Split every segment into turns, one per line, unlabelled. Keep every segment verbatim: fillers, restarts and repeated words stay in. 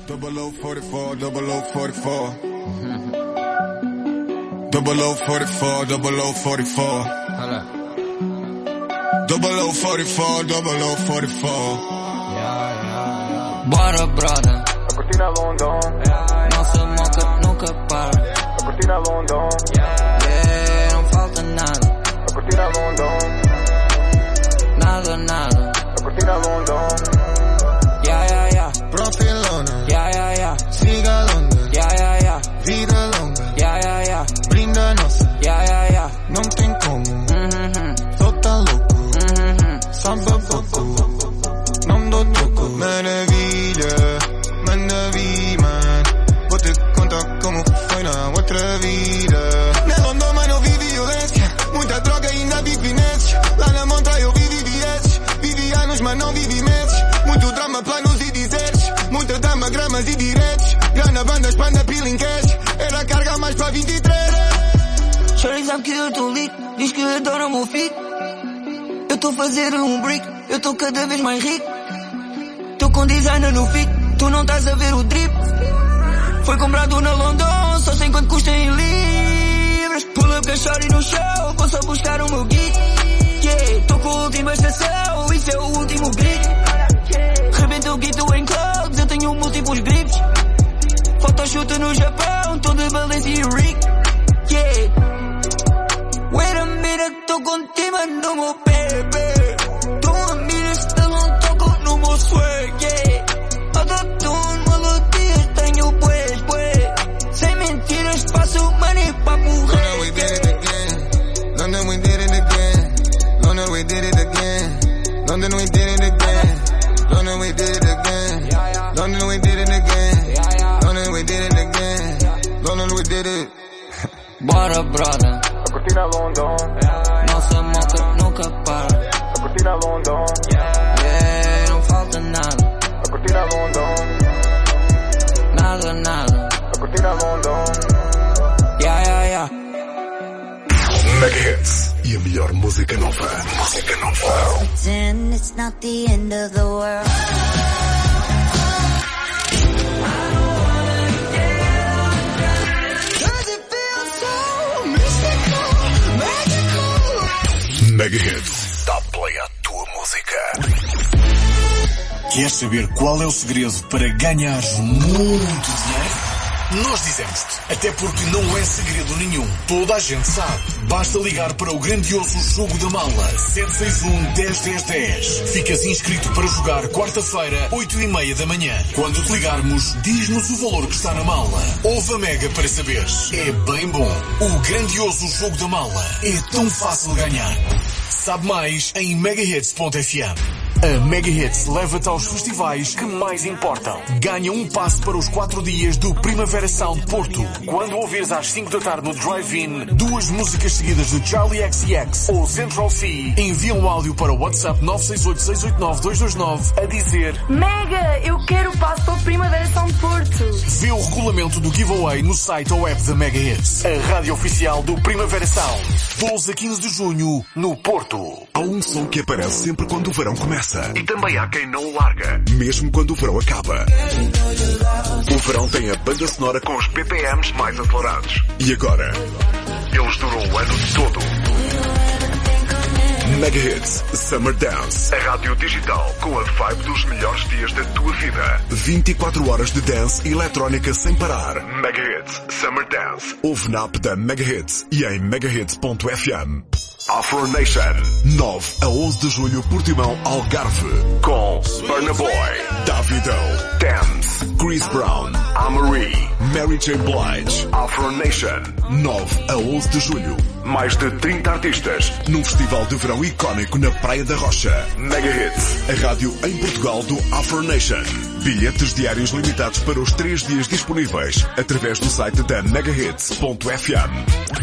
Double O forty-four, double O forty-four. Double O forty-four, double O forty-four. Double O forty-four, double O forty-four.
Yeah, yeah, yeah. Bora, brother.
A cortina London.
Nossa moca nunca para.
A cortina London.
Yeah, não falta nada.
A cortina London.
Nada, nada.
A cortina London.
Yeah, yeah, yeah.
Profilona.
Yeah, yeah, yeah.
Siga longa.
Yeah, yeah, yeah.
Vida longa.
Yeah, yeah, yeah.
Brinda nossa.
Yeah, yeah, yeah.
Não tem como.
Mm-hmm.
Tô tá louco.
Mm-hmm.
Samba pouco. Não dou troco. Maravilha. Manda vir, man. Vou te contar como foi na outra vida. Na London, mano, eu vivi violência. Muita droga e ainda vivi nesses. Lá na montanha eu vivi vieses. Vivi anos, mas não vivi meses. Muito drama, planos e dizeres. Muita dama, gramas e diretos. Grana, bandas, panda, peeling cash. Era carga mais pra vinte e três.
Shorty sabe que eu tô lit. Diz que adora o meu fit. Eu tô fazendo um brick. Eu tô cada vez mais rico. Tô com designer no fit. Tu não estás a ver o drip. Foi comprado na London. Só sei quanto custa em libras. Pull up com a shorty no show. Vou só buscar o meu geek. Yeah, tô com a última estação. Isso é o último grito. Rebento o guito em clouds. Eu tenho múltiplos grifes. Photoshoot no Japão. Tô de Valencia e Rick. Yeah. Wait a minute. Tô contigo no meu bebê. Tô a milhas. Não toco no meu swag. Yeah. Autotune, melodias. Tenho bués, bué. Sem mentiras. Faço money pra morrer.
London, we did it again. London, we did it again. London, we did it again. London, we did it again. London, we did it again. London, we did it again. London, we did it again. London, we did it.
Bora, brother.
A cortina London.
Nossa moca nunca para.
A cortina London.
Yeah, não falta nada.
A cortina London.
Nada, nada.
A cortina London.
Yeah, yeah, yeah.
Mega Hits e a melhor música nova. Música nova.
Pretend it's not the end of the world.
Mega Hits. Dá play à tua música. Queres saber qual é o segredo para ganhares muito dinheiro? Nós dizemos-te, até porque não é segredo nenhum. Toda a gente sabe. Basta ligar para o grandioso Jogo da Mala. sete seis um, um zero, um zero, um zero. Ficas inscrito para jogar quarta-feira, oito e meia da manhã. Quando te ligarmos, diz-nos o valor que está na mala. Ouve a Mega para saberes. É bem bom. O grandioso Jogo da Mala é tão fácil de ganhar. Sabe mais em megahits ponto f m. A Mega Hits leva-te aos festivais que mais importam. Ganha um passe para os quatro dias do Primavera Sound Porto. Quando ouvires às cinco da tarde no Drive-In duas músicas seguidas de Charlie X C X ou Central C, envia um áudio para o WhatsApp nove seis oito, seis oito nove, dois dois nove a dizer:
Mega, eu quero o passe para o Primavera Sound Porto.
Vê o regulamento do giveaway no site ou app da Mega Hits, a rádio oficial do Primavera Sound. doze a quinze de junho, no Porto.
Há um som que aparece sempre quando o verão começa. E também há quem não o larga, mesmo quando o verão acaba. O verão tem a banda sonora com os B P Ms mais acelerados. E agora? Eles duram o ano todo. Mega Hits Summer Dance. A rádio digital com a vibe dos melhores dias da tua vida. vinte e quatro horas de dance e eletrónica sem parar. Mega Hits Summer Dance. Ouve na app da Mega Hits e em megahits ponto f m. Afro Nation, nove a onze de julho, Portimão, Algarve, com Burna Boy, Davido, Thames, Chris Brown, Amerie, Mary J. Blige. Afro Nation, nove a onze de julho. Mais de trinta artistas num festival de verão icónico na Praia da Rocha. Mega Hits, a rádio em Portugal do Afro Nation. Bilhetes diários limitados para os três dias disponíveis através do site da megahits ponto f m.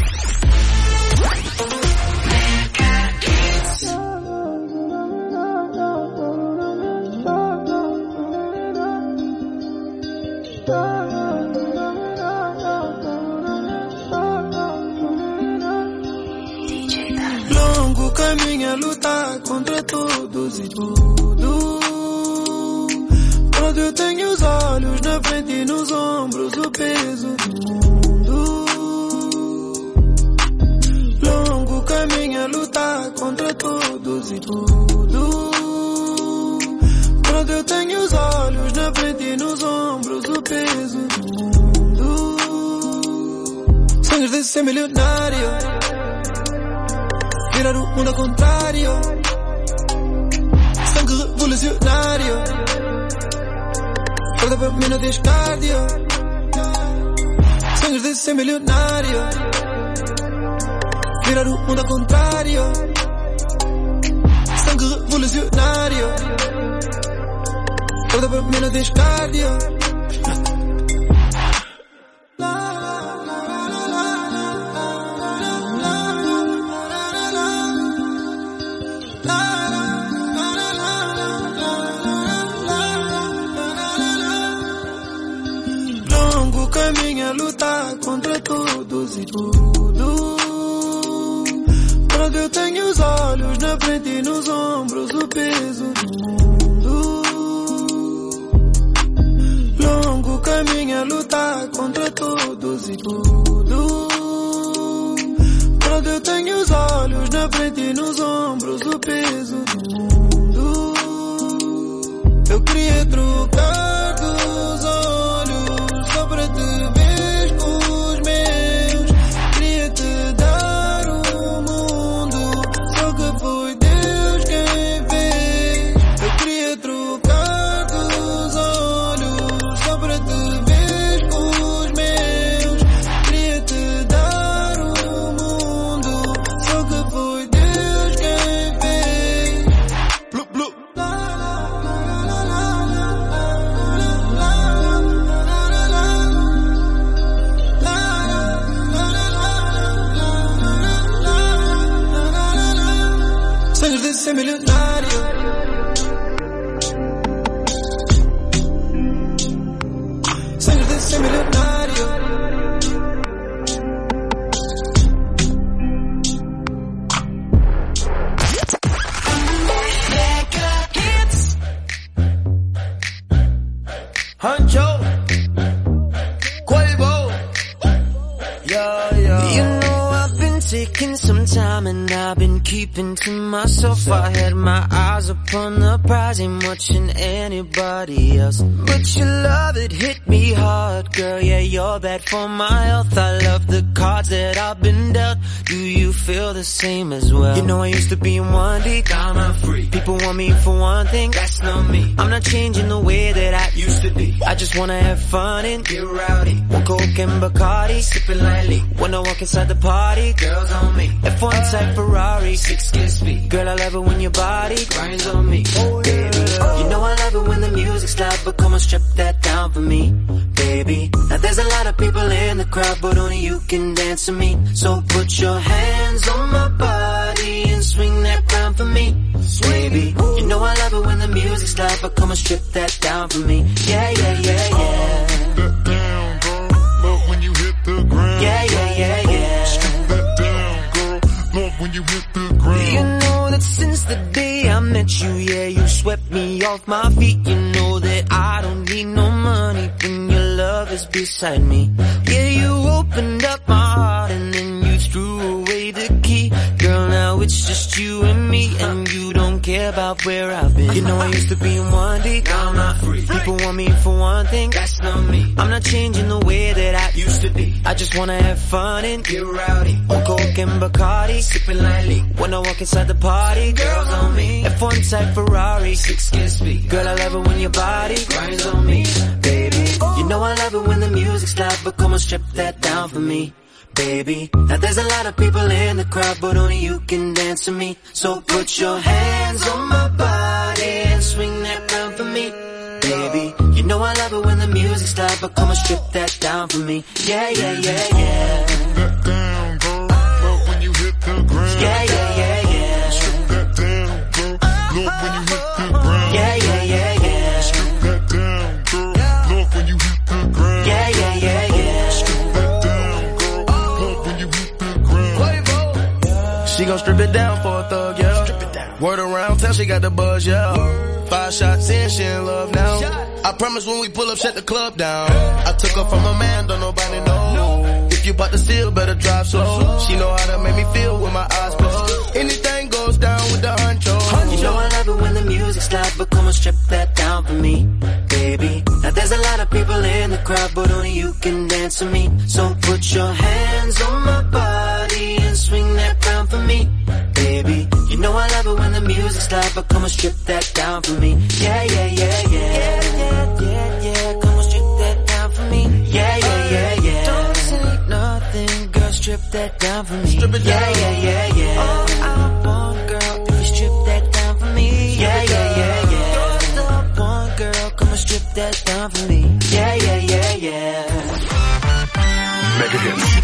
Longo caminho a lutar contra todos e tudo. Quando eu tenho os olhos na frente e nos ombros o peso do mundo. Longo caminho a lutar contra todos e tudo. Quando eu tenho os olhos na frente e nos ombros o peso do mundo. Sonhos de ser milionário, virar o mundo ao contrário. Sangue revolucionário, guarda para mim não tens cardio. Sonhos de ser milionário, virar o mundo ao contrário. Sangue revolucionário, guarda para mim não tens cardio. Caminho a lutar contra todos e tudo. Quando eu tenho os olhos na frente e nos ombros o peso do mundo. Longo caminho a lutar contra todos e tudo. Quando eu tenho os olhos na frente e nos ombros o peso do mundo. Eu queria trocar dos olhos só para te ver com os meus. Queria te dar o mundo, só que foi Deus quem fez. Eu queria trocar dos olhos só para te ver com os meus. Queria te dar o mundo, só que foi Deus quem fez. Blu, blu. Sonhos de ser milionário, sonhos de ser milionário.
Huncho, Quavo, yeah, yeah. You know I've been taking some time and I've been keeping to myself. I had my eyes upon the prize, ain't watching anybody else. But your love, it hit me hard, girl, yeah, you're bad for my health. I love the cards that I've been dealt. Do you feel the same as well? You know I used to be in one deep, I'm a freak. People want me for one thing, that's not me. I'm not changing the way that I used to be. I just wanna have fun and get rowdy. One Coke and Bacardi, sipping lightly. When I walk inside the party, girls on me. F one type Ferrari, six kiss me. Girl, I love it when your body grinds on me. Oh, baby, you know I love it when the music's loud, but come on, strip that down for me, baby. Now there's a lot of people in the crowd, but only you can dance to me. So put your hands on my body and swing that round for me, baby. You know I love it when the music's loud, but come on, strip that down for me. Yeah, yeah, yeah, yeah.
That down, girl. Love when you hit the ground.
Yeah, yeah, yeah, yeah.
Strip that down, girl. Love when you hit the ground.
You know that since the day I met you, yeah, you swept me off my feet. You know that I don't need no money when your love is beside me. Yeah, you opened up my heart and then you threw away the key. Girl, now it's just you and me, and you don't care about where I've been. You know I used to be in one deep, now I'm not free. People want me for one thing, that's not me. I'm not changing the way that I used to be. I just wanna have fun and get rowdy. One Coke and Bacardi, sipping lightly. When I walk inside the party, girls on me. F one type Ferrari, six kiss me. Girl, I love it when your body grinds on me, baby. You know I love it when the music's loud, but come on, strip that down for me, baby. Now there's a lot of people in the crowd, but only you can dance to me. So put your hands on my body and swing that round for me, baby. You know I love it when the music's loud, but come on, strip that down for me. Yeah, yeah, yeah, yeah.
That down, girl. Love when you hit the ground.
Yeah, yeah, yeah, yeah.
Strip that down, girl. Love when you hit the ground.
Yeah, yeah, yeah, yeah.
Strip that down, girl. Love when you hit the ground.
Yeah, yeah, yeah, yeah.
Strip that down, girl. Love when you hit the ground.
She gon' strip it down for a thug, yeah. Strip it down. Word around town, she got the buzz, yeah. Five shots in, she in love now.
I promise when we pull up, shut the club down. I took her from a man, don't nobody know. If you bout to steal, better drive slow. She know how to make me feel with my eyes closed. Anything goes down with the honcho.
You know I love it when the music's loud, but come on, strip that down for me, baby. Now there's a lot of people in the crowd, but only you can dance for me. So put your hands on my body and swing that crown for me, baby. You know I love it when the music's loud, but come on, strip that down for me. Yeah, yeah, yeah, yeah. Yeah, yeah, yeah, yeah. Come on, strip that down for me. Yeah, yeah, yeah, yeah. Don't say nothing, girl, strip that down for me. Strip it down. Yeah, yeah, yeah, yeah. All I want, girl, if you strip that down for me. Yeah, yeah, yeah, yeah. You're the one, girl, come on, strip that down for me. Yeah, yeah, yeah, yeah.
Mega Hits.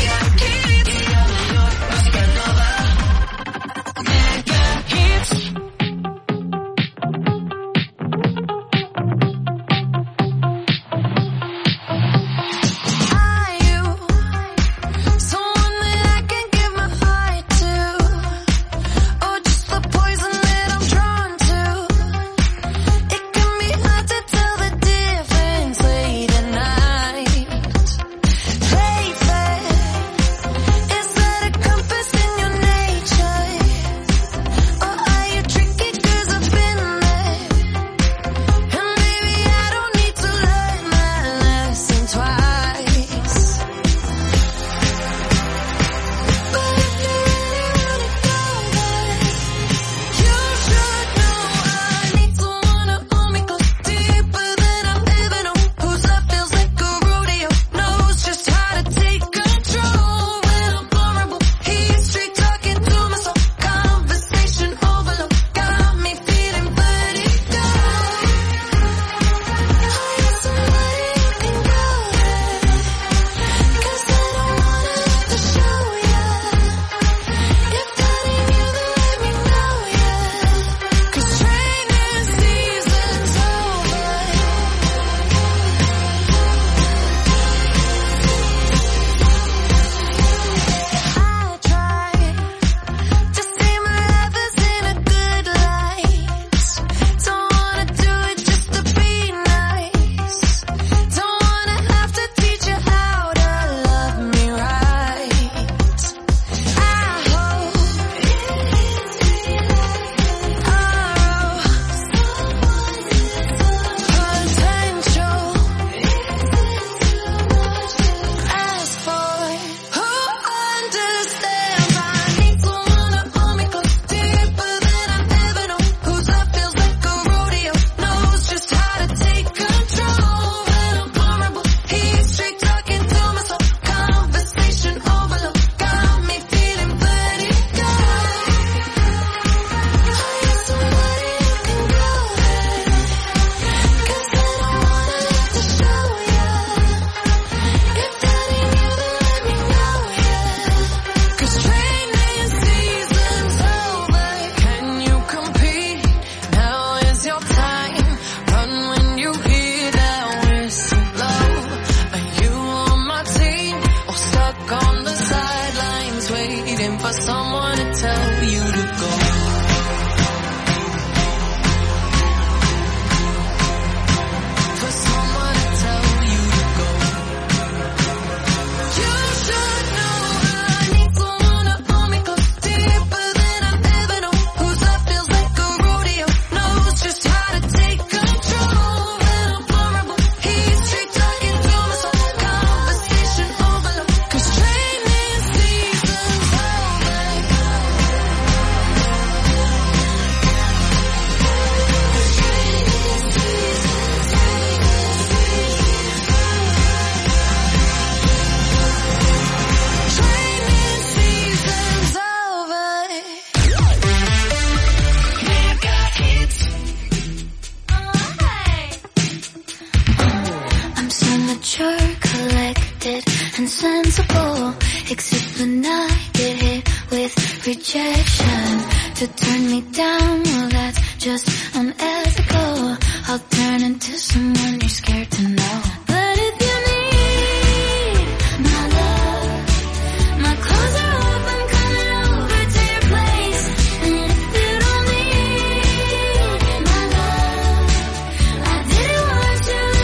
To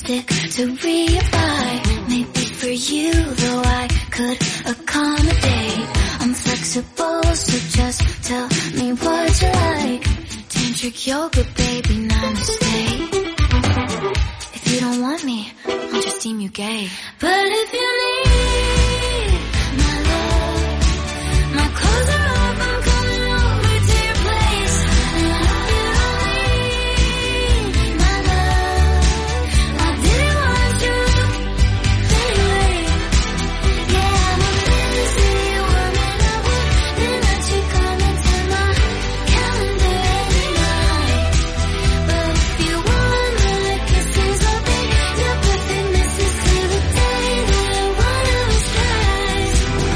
stick to reapply. Maybe for you, though I could accommodate. I'm flexible, so just tell me what you like. Tantric yoga, baby, namaste. If you don't want me, I'll just deem you gay. But if you need my love, my clothes are off, I'm coming over to your place. And if you don't need my love, I didn't want you anyway. Yeah, I'm a busy woman, I wouldn't let you come into my calendar every night. But if you want my kisses, I'll be your perfect missus till the day that one of us dies.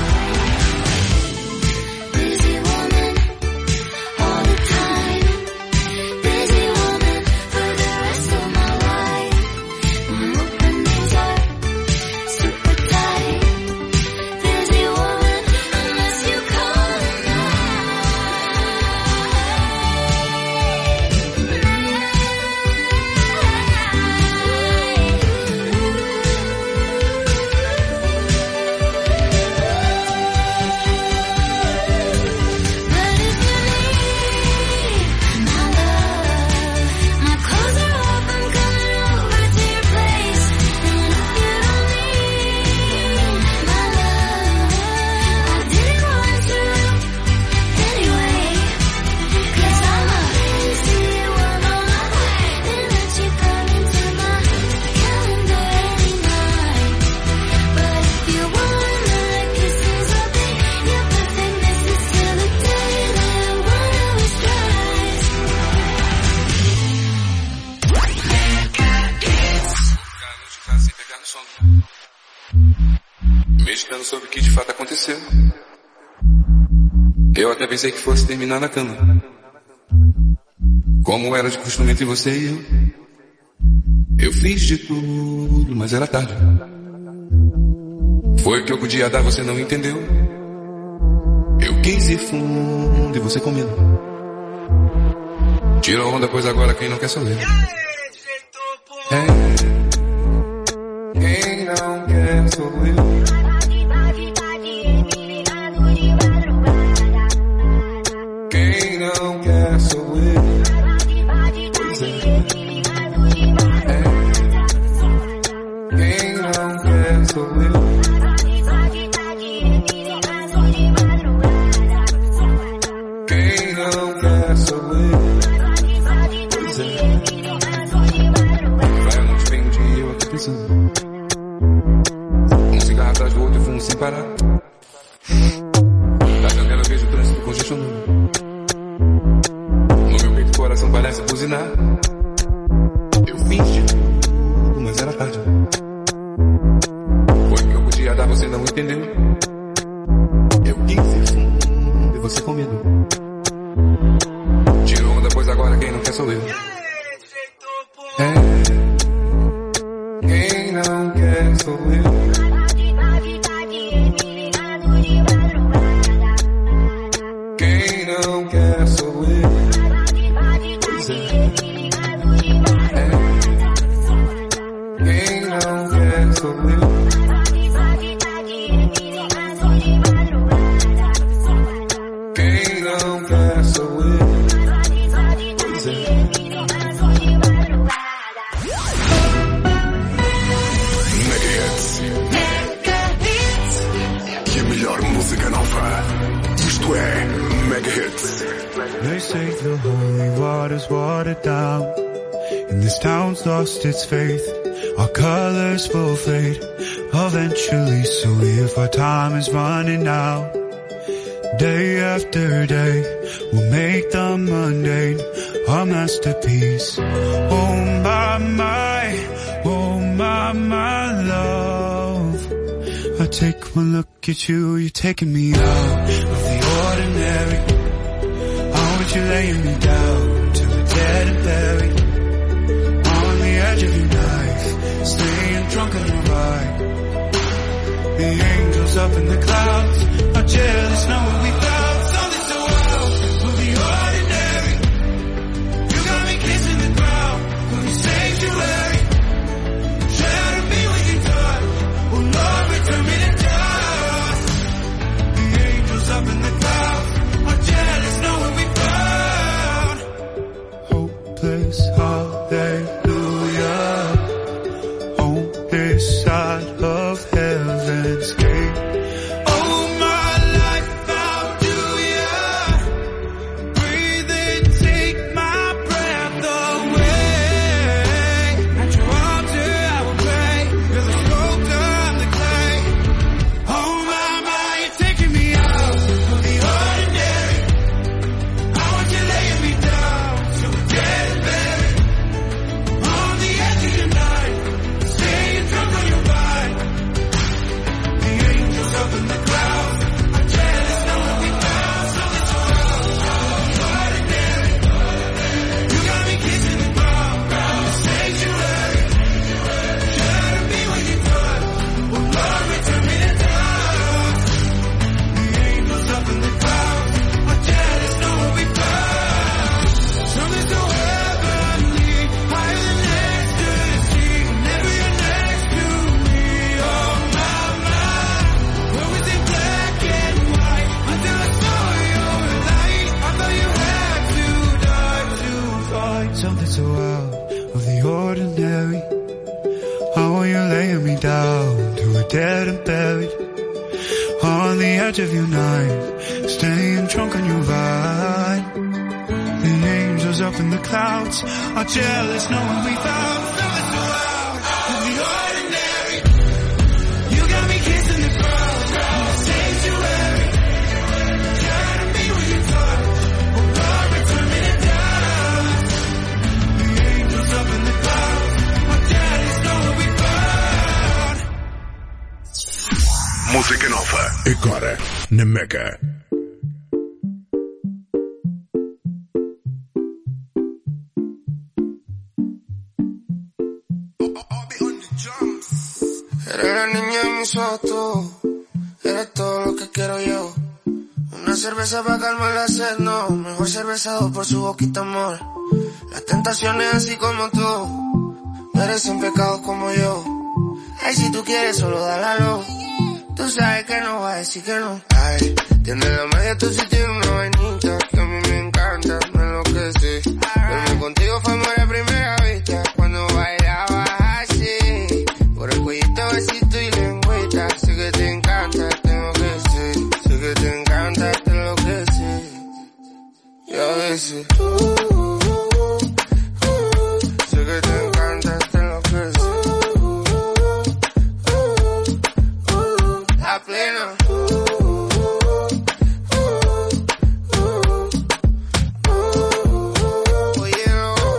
Busy woman, all the time. Busy woman for the rest of my life. My openings are super tight. Busy woman, unless you call my clothes are off, I'm coming over to your place. And if you don't need my love, I didn't want to anyway. 'Cause I'm a busy woman, I wouldn't let you come into my calendar every night. But if you want my kisses, I'll be your perfect missus till the day that one of us dies.
Mexicando sobre o que de fato aconteceu. Eu até pensei que fosse terminar na cama, como era de costume entre você e eu. Eu fiz de tudo, mas era tarde. Foi o que eu podia dar, você não entendeu. Eu quis ir fundo e você com medo. Tirou onda, pois agora quem não quer sou eu. É. Quem não quer sou eu. Quem não quer sou eu. Pois é. É. Quem não quer sou eu. Quem não quer sou eu. Pois é. Vai a noite, vem um dia eu aqui pensando. Um cigarro atrás do outro e fumo sem parar. Da janela eu vejo o trânsito congestionando. No meu peito o coração parece buzinar. Eu fiz de tudo, mas era tarde. Foi o que eu podia dar, você não entendeu. Eu quis ir fundo e você com medo. Tirou onda, pois agora quem não quer sou eu. É. Quem não quer sou eu. Quem não quer sou eu. Pois é. É. Quem não quer sou eu. Quem não quer sou eu. Pois é. Mega Hits. E a melhor música nova. Isto é Mega Hits.
They say the holy water's watered down, and this town's lost its faith. Our colors will fade eventually, so if our time is running out, day after day, we'll make the mundane our masterpiece. Oh my, my, oh my, my love. I take one look at you, you're taking me out of the ordinary. I want you laying me down to the dead and buried, on the edge of your knife, staying drunk on the ride. The angels up in the clouds are jealous, know what we felt. Something so wild will be ordinary. You got me kissing the ground, will be sanctuary. side of heaven's gate. Oh, my life, how do you breathe and take my breath away? At your altar I will pray, you're the sculptor, I'm the clay. Oh my, my, you're taking me out of the ordinary. I want you laying me down to a dead and buried. On the edge of your night, staying drunk on your mind. The angels up in the clouds are jealous knowing we found something so ordinary. You got me kissing the ground, the sanctuary. Try to be when you're done, well Lord return me to dust. The angels up in the clouds are jealous knowing we found something so heavenly, higher than ecstasy. Whenever you're next to me, oh my, my. Where was it black and white until I saw your light? I thought you had to die to find something so out of the ordinary. I want you laying me down to a dead and buried. On the edge of your night, staying drunk on your vine. The angels up in the clouds are jealous knowing we found something so out of the ordinary. You got me kissing the ground, the sanctuary. Trying to be where you touch, oh Lord, return me to dust. The angels up in the clouds are jealous knowing we found.
Música nova, agora na Mega.
Eres la niña de mis ojos, tú. Eres todo lo que quiero yo. Una cerveza para calmar la sed, no. Mejor cervezado por su boquita, amor. Las tentaciones así como tú merecen pecados como yo. Ay, si tú quieres solo dale a lo. Tú sabes que no va a decir que no. Ay, tienes la magia, tú sí tienes una vainita que a mí me encanta, me enloquece. Verme contigo fue amor a primera vista cuando bailabas así. Por el cuellito, besito y lengüita. Sé que te encanta, tengo que ser. Sé que te encanta, te enloquece. Y a veces uh, uh, uh, uh, sé que te encanta, te enloquece. La plena. Oye,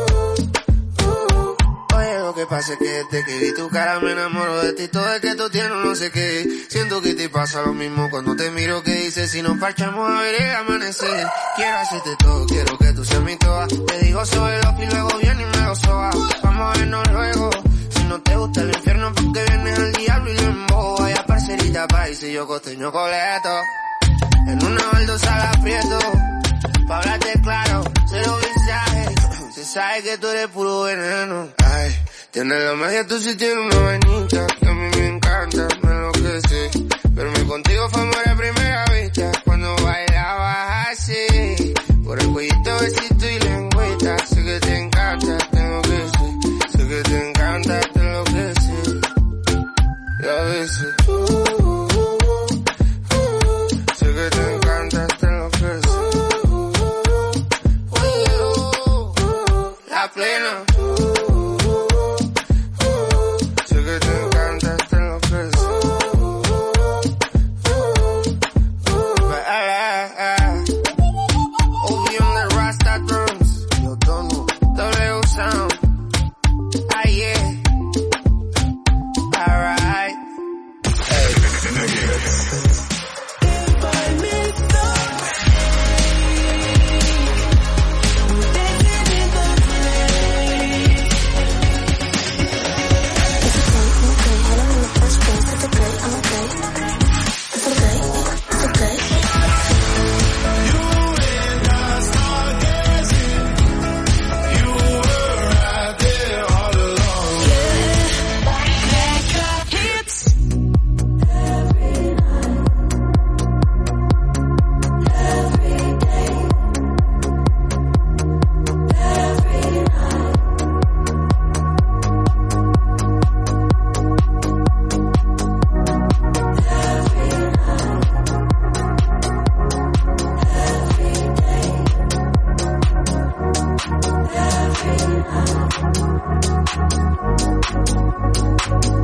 oye, lo que pasa es que desde que vi tu cara me enamoro de ti. Todo es que tú tienes no sé qué. Siento que te pasa lo mismo cuando te miro. Que dices si nos parchamos a ver el amanecer. Quiero hacerte todo, quiero que tú seas mi toda. Te digo sobre lo y luego viene y me lo soba. Vamos a vernos luego. Si no te gusta el infierno porque vienes al diablo y lo emboba. Vaya parcerita país y yo costeño coleto. En una baldosa la aprieto. Pa' hablarte claro, cero mensaje. Se sabe que tú eres puro veneno. Ay, tienes la magia, tú sí tienes una vainita que a mí me encanta, me enloquece. Verme contigo fue amor a primera vista cuando bailabas así. Por el cuellito, besito y lengüita. Sé que te encanta, tengo que ser. Sé que te encanta, te enloquece. Y a veces uh, uh, uh, uh, sé que te encanta, te enloquece. La plena. Sé que te encanta, te enloquece. Obi on the Rasta drums. Yo tono. W sound. Ah yeah. Alright.
A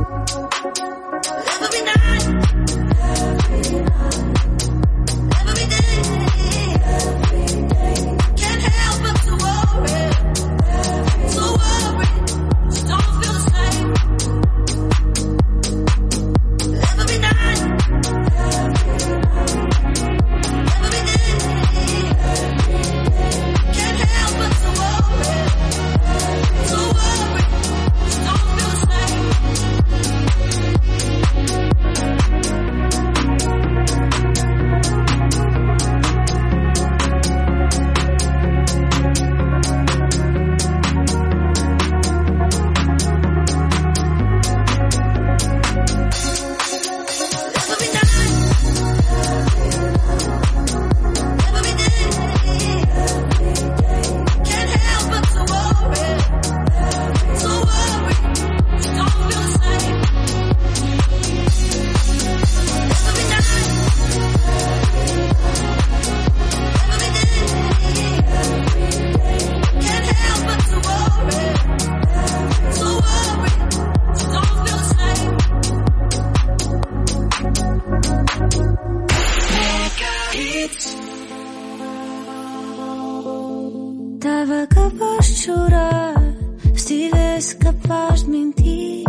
Tava capaz de chorar se estivesse capaz de mentir.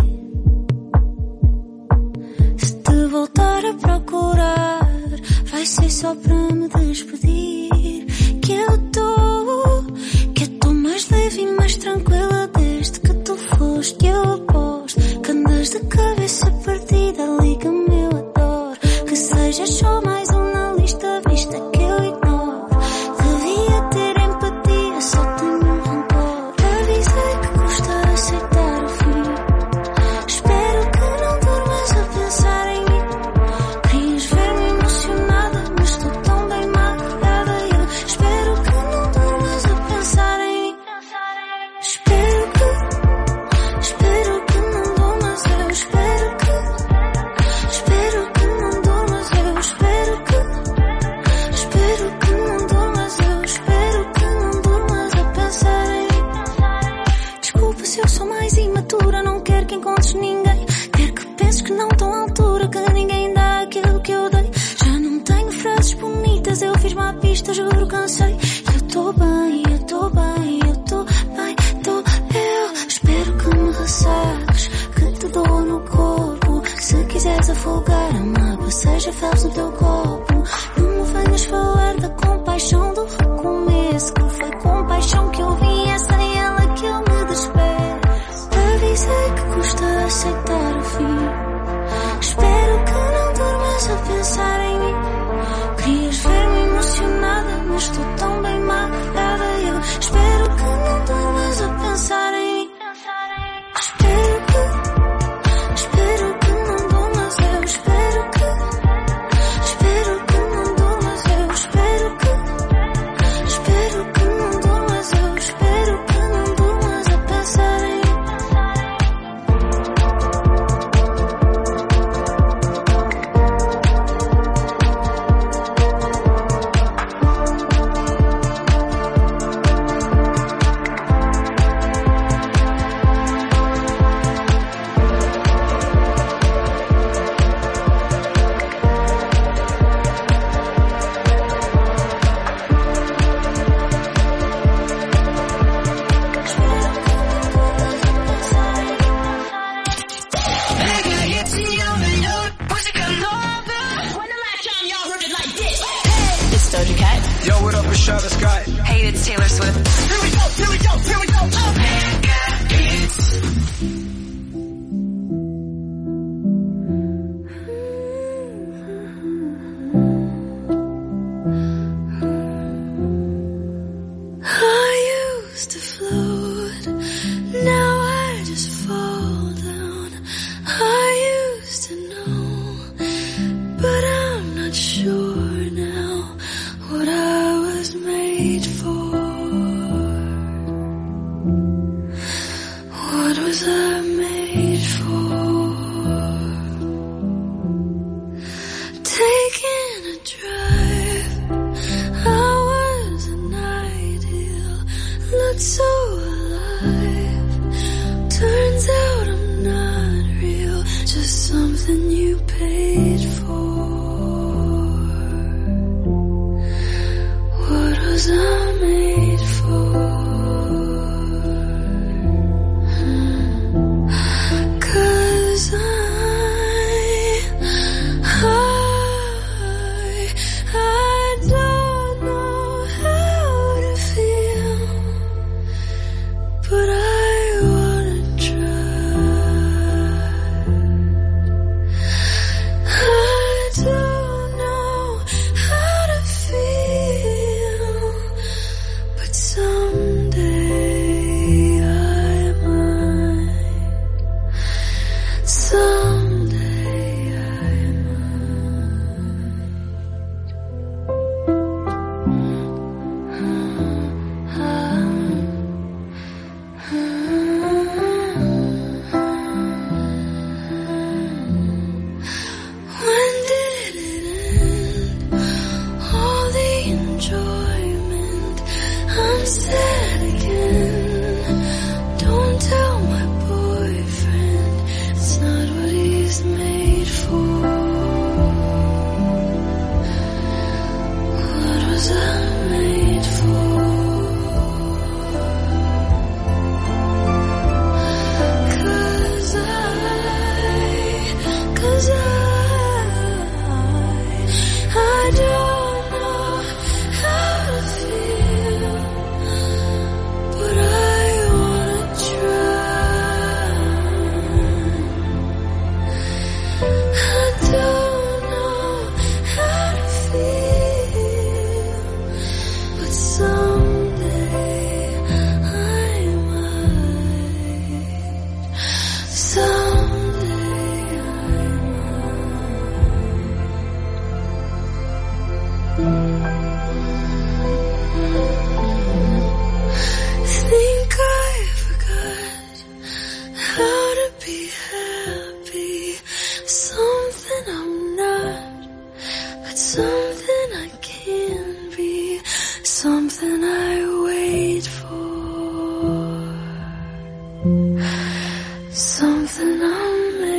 Se te voltar a procurar, vai ser só para me despedir. Que eu tô, que eu tô mais leve e mais tranquila desde que tu foste. Eu aposto que andas de cabeça partida. Liga-me, eu adoro que sejas só mais um na lista vista que eu ignoro. Devia ter empatia, só tenho um rancor. Avisei que custa aceitar o fim. Espero que não durmas a pensar em mim. Querias ver-me emocionada, mas estou tão bem maquiada. Eu espero que não durmas a pensar em mim. Espero que, espero que não durmas. Eu espero que, espero que não durmas. Eu espero que, espero que não durmas. Eu espero que não durmas a pensar em mim. Desculpa se eu sou mais imatura, não quero que encontres ninguém. Quero que penses que não estou à altura, que ninguém dá aquilo que eu dei. Já não tenho frases bonitas, eu fiz-me à pista, juro, cansei. Eu estou bem, eu estou bem, eu estou bem, estou. Eu espero que me ressaques, que te dou no corpo. Se quiseres afogar a mágoa, seja ferros no teu copo. Não me venhas falar da compaixão do recomeço, que foi compaixão que eu vi, é sem ela que eu me despeço. Avisei que custa aceitar o fim. Espero que não durmas a pensar em mim. Querias ver-me emocionada, mas estou tão bem maquiada. Eu espero que não durmas a pensar em mim. Espero que, espero que não durmas. Eu espero que, espero que não durmas. Eu espero que, espero que não durmas. Eu espero que não durmas a pensar em mim.
It's Doja Cat.
Yo, what up, it's Travis Scott.
Hey, it's Taylor Swift.
Here we go, here we go, here we go. Oh.
I used to float, now I just fall down. I used to know, but I'm not sure now what I was made for. What was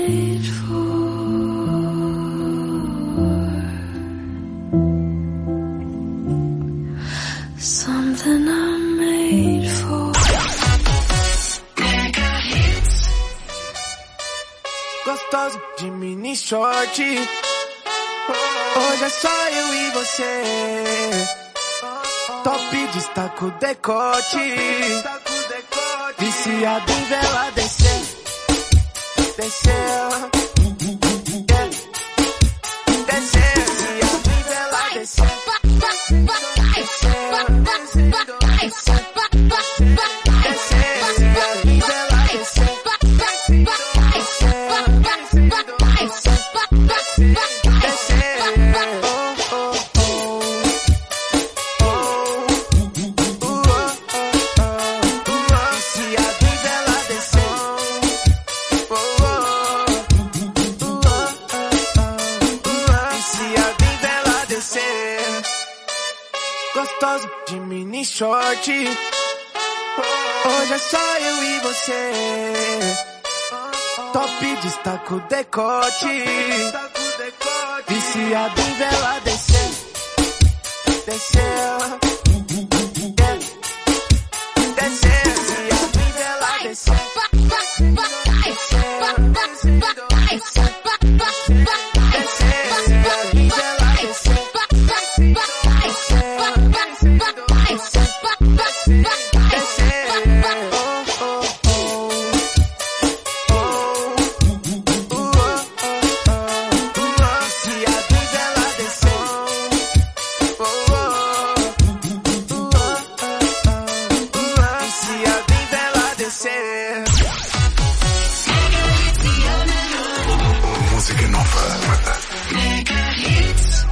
made for. Something I'm made for. Mega hits.
Gostoso de mini short. Hoje é só eu e você. Top destaca o decote. Viciado em vela descer. Descer. Yeah. Descer. Viciado em vela descer. Gostoso de mini short. Hoje é só eu e você. Top destaca o decote. Viciado em vela descer. Descer. Yeah. Descer. Viciado em vela descer.
Música nova.
Mega hits.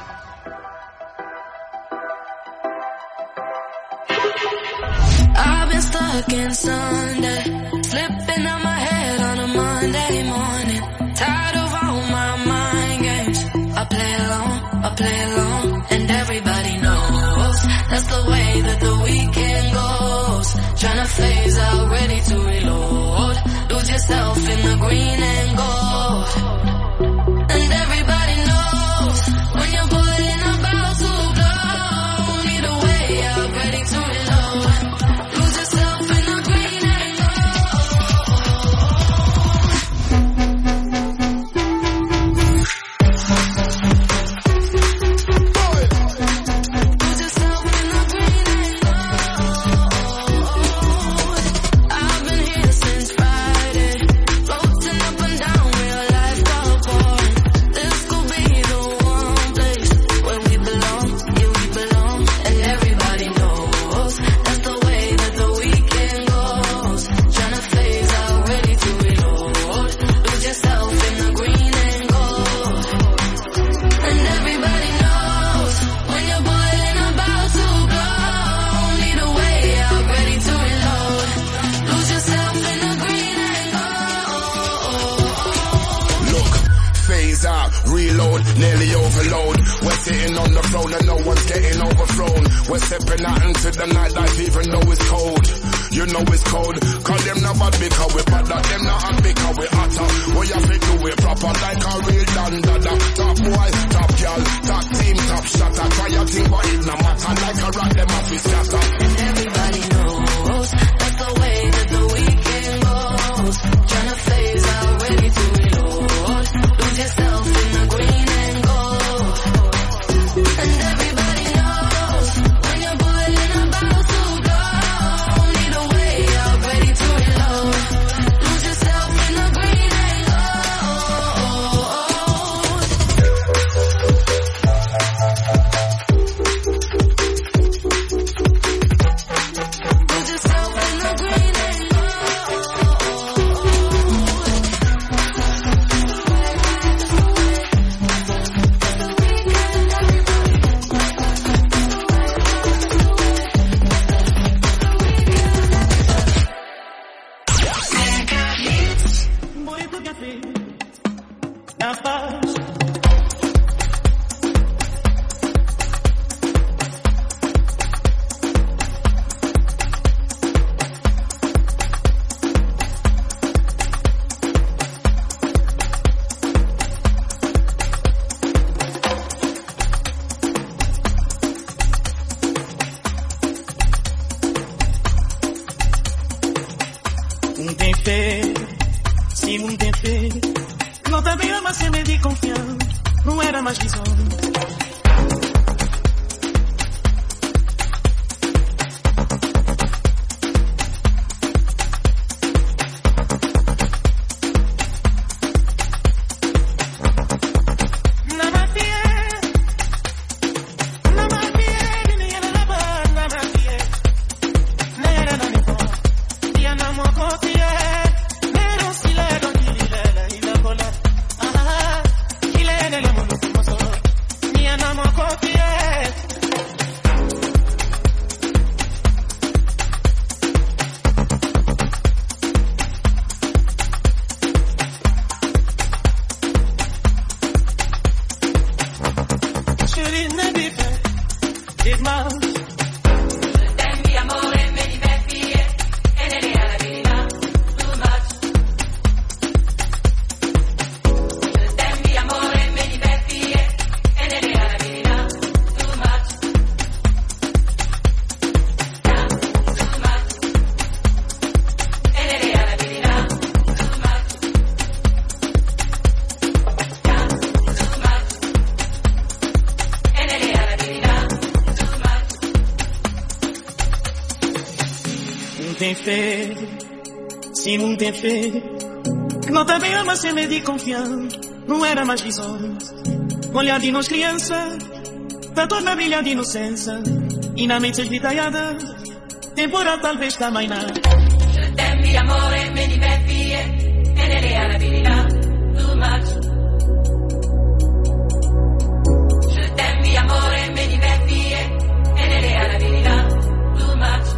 I've been stuck in Sunday, slipping out my head on a Monday morning. Tired of all my mind games. I play along, I play along, and everybody knows that's the way that the weekend goes. Tryna phase out, ready to reload. Lose yourself in the green and gold. And everybody knows when you're boiling about to blow. Need a way out, ready to reload. Lose yourself in the green and I've been here since Friday, floating up and down, real life got boring. This could be the one place where we belong, yeah we belong. And everybody knows that's the way that the weekend goes. Tryna phase out, ready to reload. Lose yourself in the green and gold. And everybody knows when you're boiling about to blow. Need a way out, ready to reload. Lose yourself in the green and gold.
Look, phase out, reload, nearly overload. We're sitting on the throne and no one's getting overthrown. We're stepping out into the nightlife even though it's cold. You know it's cold, cause them not bad because we bad, that them not hot because we hotter. We have to do it proper like a real dandada. Top boy, top girl, top team, top shotter. Try your thing but it no matter, like a rock them off is scatter.
And everybody knows that's the way that the weekend goes. Tryna phase out, ready to reload. Lose yourself in the green and gold. And everybody knows when you're boiling about to blow. Need a way out, ready to reload. Lose yourself in the green and gold. Lose yourself in the green and
também ama ser medo e confiança. Não era mais visão. Se não tem fé, não também ama ser medo e confiança. Não era mais visões. Olhar de nós criança, da torna brilhante de inocência. E na mente esvitalhada, temporal talvez também não.
Je t'aime, mi amore, me diverti, e nelle arabilità, too much. Je t'aime, mi amore, me diverti, e nelle arabilità, too much.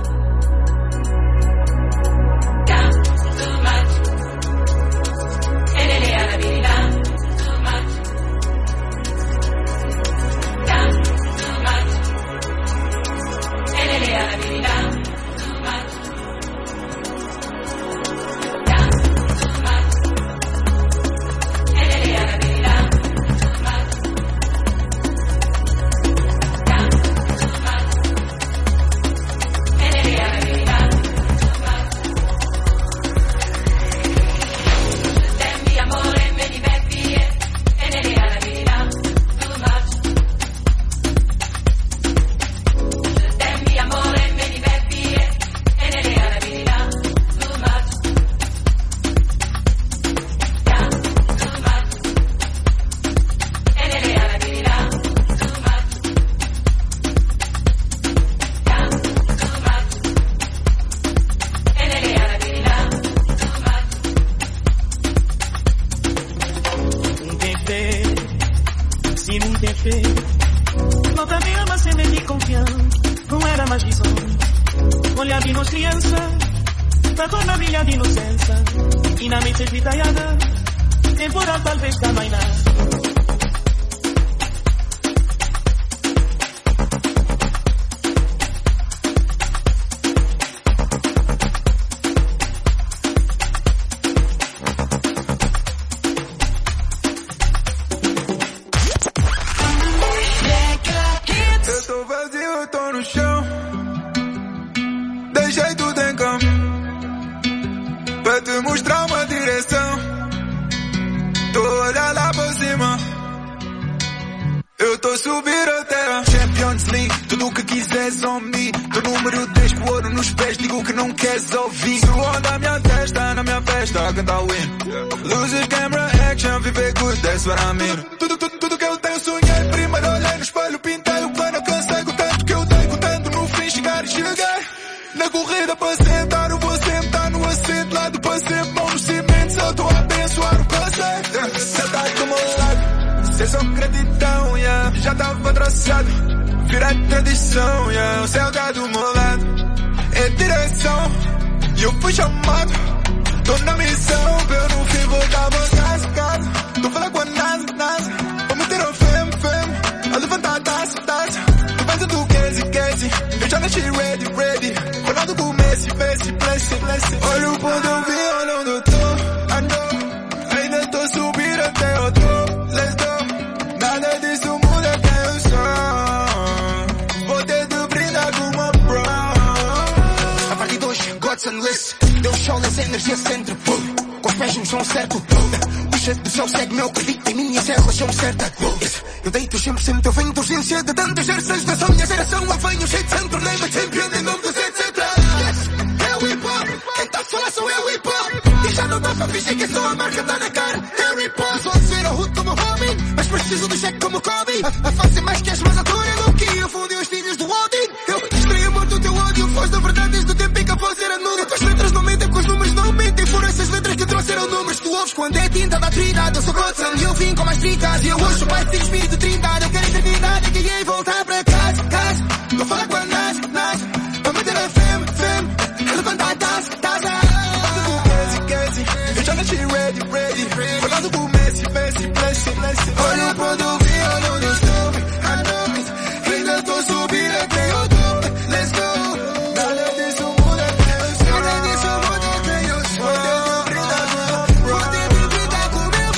Deu show nessa energia sempre, com os pés no chão certo. Os shit, do céu segue meu acredito em mim, essa é a relação certa. Eu deito sempre, sempre, eu venho de urgência de tantas gerações dessa minha geração. Eu venho cheio de sangue, tornei-me champion em nome dos etcétera. Yes, é o hip hop, quem tá a falar sou eu hip hop. E já não dá pra fingir que só a marca tá na cara. É o hip hop, só ver o hood como homem, mas preciso do cheque como Kobe. A, a face mais que és mais altura do que eu fundi os filhos do Odin. Eu destruí a morte do teu ódio, foz da verdade desde o tempo em que a voz era nuda. Com as letras não mentem, com os números não mentem. Foram essas letras que trouxeram números. Tu ouves quando é tinta da trindade. Eu sou Godson e eu vim com mais tricas. E eu hoje sou pai de filhos, espírito trindade. Eu quero eternidade, que ia voltar para casa, casa. Não fala quando nasce, nasce. Vou meter a femme, femme. Levantar a taça, taça. Eu já nasci ready, ready. Falando com o Messi, Messi, Messi, Messi. Olho quando eu vi, olho no stop. I know it. Ainda tô subindo até o topo. Let's go. Nada disso muda até eu sou. Nada disso muda até eu sou. Vou ter que brindar com Vou ter que brindar com meu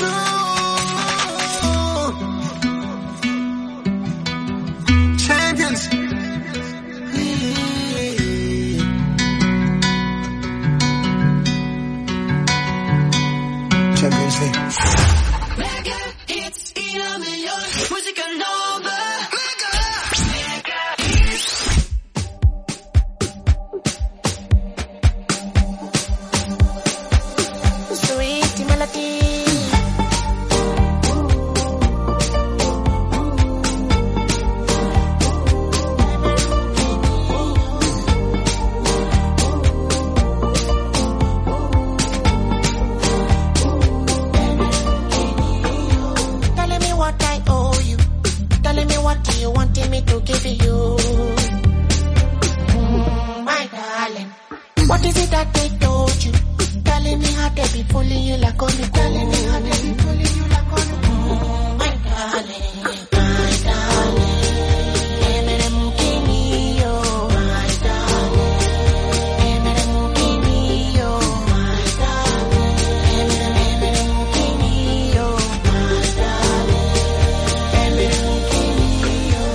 flow. Champions. Champions League.
Mega hits in a million. Música nova. Mega. Mega hits.
Sweet melody. Telling me what I owe you. Telling me what you wanted me to give you. Mm, my darling. What is it that they told you? Telling me how they be fooling you like on me. Telling me how they be fooling you like on me. Mm, my darling. My darling. Emere mukini yo. My darling. Emere mukini yo. My darling. Emere emere mukini yo. My darling. Emere mukini yo.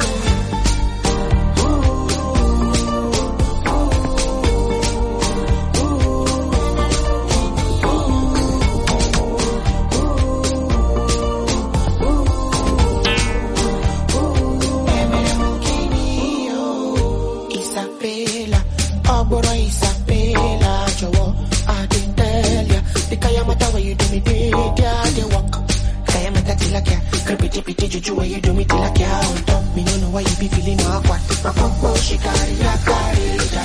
Emere mukini yo. Isabella, Ogboro Isabella, jọ̀wọ́, I didn't tell ya. The kayamata where you do me dey, there they walk. Kayamata tilakia, creepy pity juju where you do me tilakia. On top, me no know why you be feeling awkward. My popo she carry ya carry ya.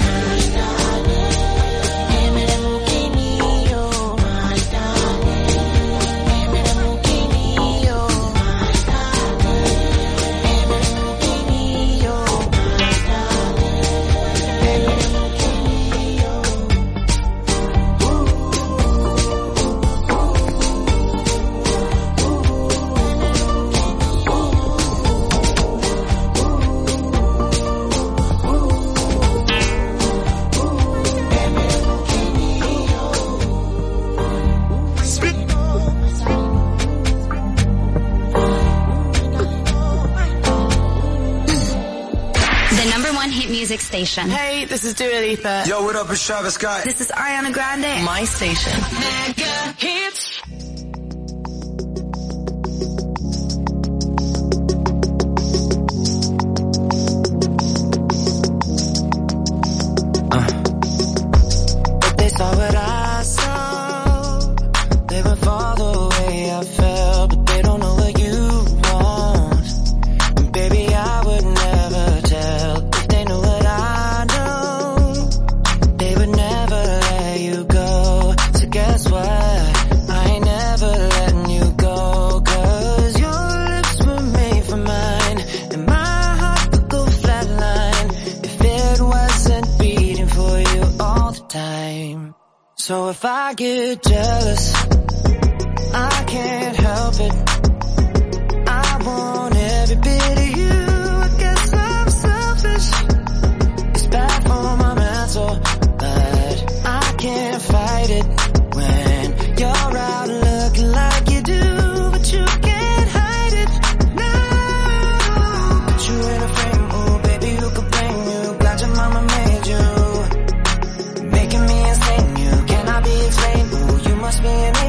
Emere mukini yo, my darling. Emere mukini yo, my darling. Emere mukini yo, my darling. Emere mukini yo.
The number one hit music station.
Hey, this is Dua Lipa.
Yo, what up, it's Travis Scott.
This is Ariana Grande.
My station.
Mega hits.
But they saw what I saw. They would fall the way I felt, but they don't know what you want. And baby, I would never tell if they knew what I know. They would never let you go. So guess what? I ain't never letting you go. Cause your lips were made for mine, and my heart could go flatline if it wasn't beating for you all the time. So if I get jealous, I can't help it. I want every bit of you. I guess I'm selfish. It's bad for my mental, but I can't fight it when you're out looking like you do, but you can't hide it. No, put you in a frame, oh baby, who could blame you? Glad your mama made you, making me insane. You cannot be explained. Ooh, you must be an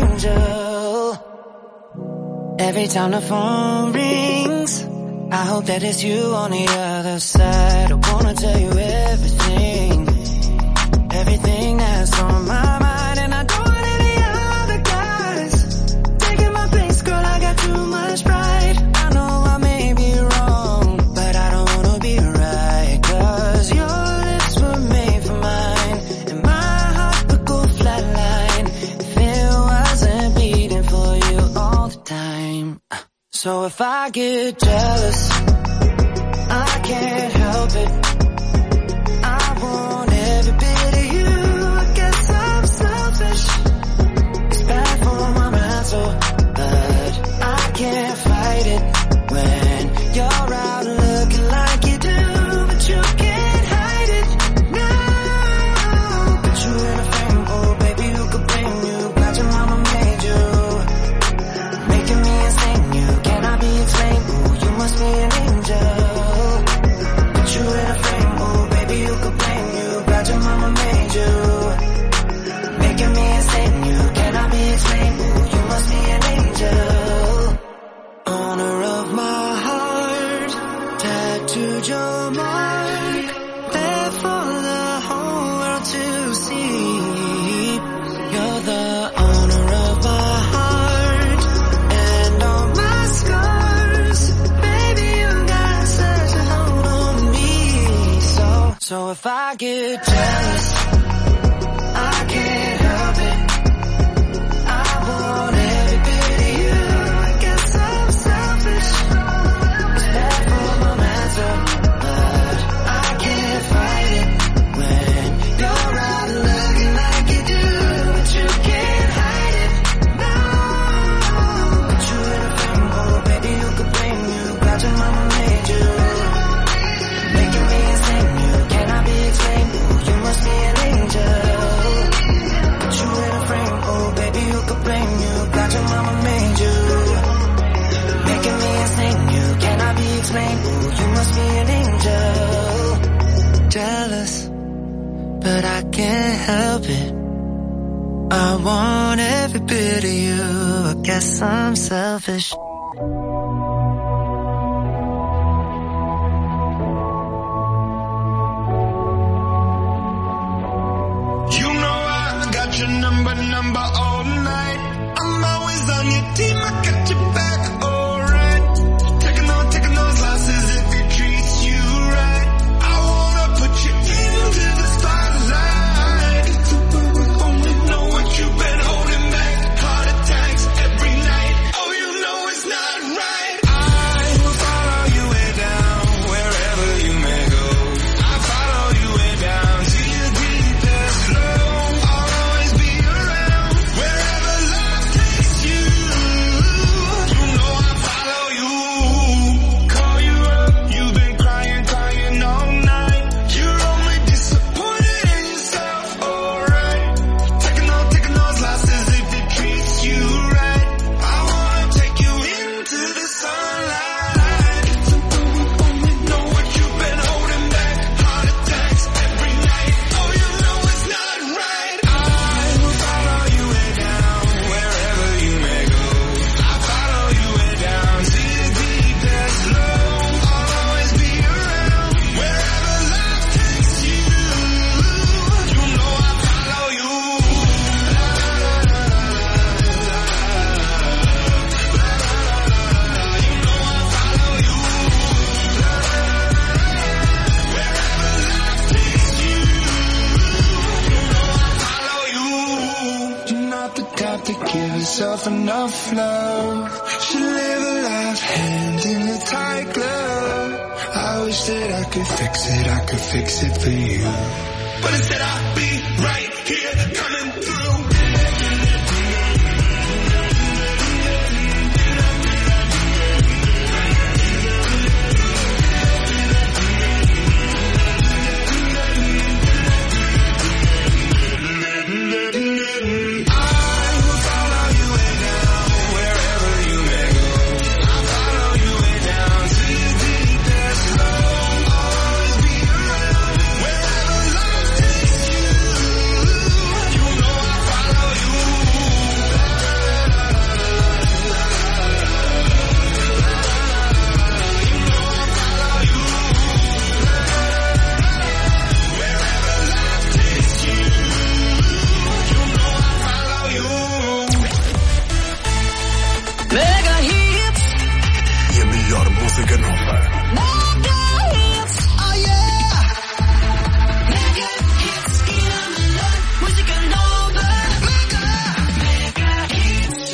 Every time the phone rings, I hope that it's you on the other side. I wanna tell you everything, everything that's on my mind. And I don't want any other guys taking my place, girl, I got too much pride. I know I may be wrong, but I don't wanna be right. Cause your lips were made for mine, and my heart would go flatline if it wasn't beating for you all the time. So if I get jealous, I can't help it. I want every bit of you. I guess I'm selfish. It's bad for my mental, but I can't fight it when you're out looking like you do, but you can't hide it now. Put you in a frame, oh baby, who could blame you? Glad your mama made you, making me insane. You cannot be explained. Ooh, you must be an angel. Put you in a frame, oh baby, who could blame you? Glad your mama made you, making me insane. You cannot be explained. Ooh, you must be an angel. Owner of my heart, tattooed your mark, there for the whole world to see. You're the owner of my heart and all my scars. Baby, you got such a hold on me. So, so if I get jealous, I can't help it. I want every bit of you. I guess I'm selfish. It's bad for my mental, but I can't fight it when you're out looking like you do, but you can't hide it now. Put you in a frame, oh baby, who could blame you? Glad your mama made you, making me insane. You cannot be explained. Ooh, you must be an angel. Put you in a frame, oh baby, who could blame you? Glad your mama made you, making me insane. You cannot be explained. Ooh, you must be an angel. Jealous, but I can't help it. I want every bit of you. I guess I'm selfish.
You know I got your number, number all night. I'm always on your team, I got your back, alright. Taking on, taking those losses if it treats you right. I wanna put you into the spotlight. Only know what you've been holding back. Heart attacks every night. Oh, you know it's not right. I will follow you way down, wherever you may go. I follow you way down to your deepest low. I'll always be around, wherever love takes you. You know I follow you. Call you up, you've been crying, crying all night. You're only disappointed in yourself, alright. Taking on, taking those losses if it treats you right. I wanna take you into the sunlight. Only know what you've been holding back. Heart attacks every night. Oh, you know it's not right. I will follow you way down, wherever you may go. I follow you way down to your deepest low. I'll always be around, wherever love takes you. You know I follow you. You're not the type to give yourself enough love. Should live a life hand in a tight glove. I wish that I could fix it, I could fix it for you. But instead I'll be right here coming through. I will follow you way down, wherever you may go. I follow you way down to your deepest low. I'll always be around, wherever love takes you.
Mega hits.
E a melhor música nova.
Mega hits. Oh yeah. Mega hits. E a melhor música nova. Mega. Mega hits.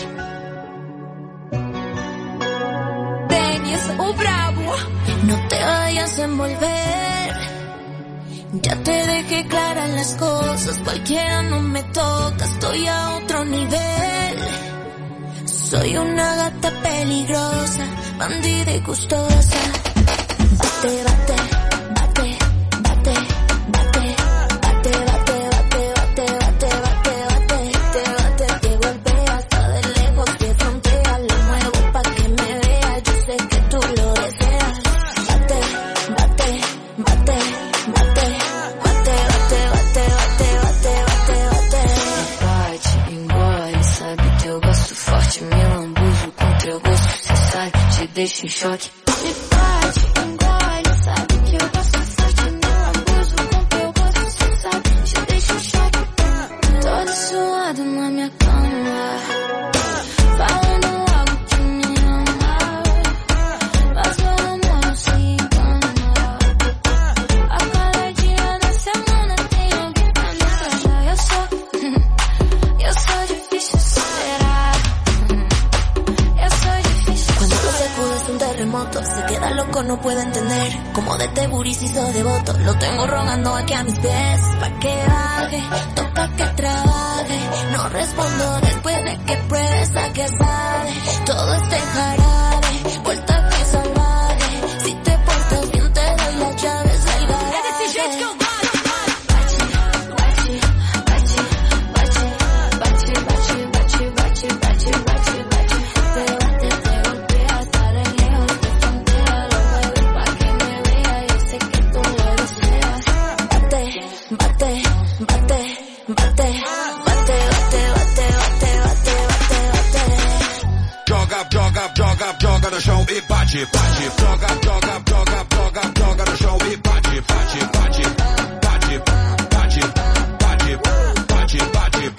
Dennis, o bravo. No te vayas a envolver. Ya te dejé claras las cosas. Cualquiera no me toca. Estoy a otro nivel. Soy una gata peligrosa, bandida y gustosa. Bate, bate, bate, bate, bate, bate, bate, bate, bate, bate, bate, bate, te bate, te golpea hasta de lejos, te frontea, lo muevo pa' que me vea, yo sé que tú lo deseas. Bate, bate, bate, bate, bate, bate, bate, bate, bate, bate, bate.
Bate, engole, sabe que eu gosto forte, me lambuzo com teu gosto, cê sabe, te deixa em choque.
Me bate, engole, sabe que eu gosto forte, me lambuzo com teu gosto, cê sabe, te deixa em choque. Todo suado na minha cama, falando algo que me ama, mas meu amor não se engana. A cada dia da semana tem alguém pra me agradar. Eu sou, eu sou difícil de superar. Eu sou difícil. Cuando lo seco es un terremoto, se queda loco, no puede entender cómo de este booty se hizo devoto. Lo tengo rogando aquí a mis pies pa' que baje, toca que trabaje. No respondo después de que pruebes a que sabe. Todo este jarabe, vuelta que salvaje. Si te portas bien te doy las llaves del garaje. Bate, bate, bate, bate, bate, bate, bate, bate, bate, bate.
Joga, joga, joga, joga no chão e bate, bate. Joga, joga, joga,